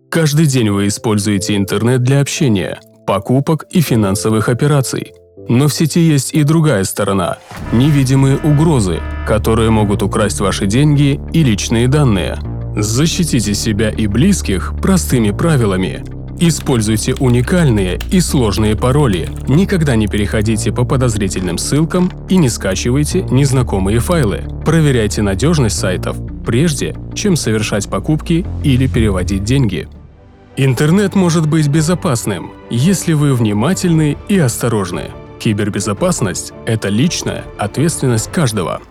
Каждый день вы используете интернет для общения, покупок и финансовых операций. Но в сети есть и другая сторона – невидимые угрозы, которые могут украсть ваши деньги и личные данные. Защитите себя и близких простыми правилами. Используйте уникальные и сложные пароли. Никогда не переходите по подозрительным ссылкам и не скачивайте незнакомые файлы. Проверяйте надежность сайтов, прежде чем совершать покупки или переводить деньги. Интернет может быть безопасным, если вы внимательны и осторожны. Кибербезопасность – это личная ответственность каждого.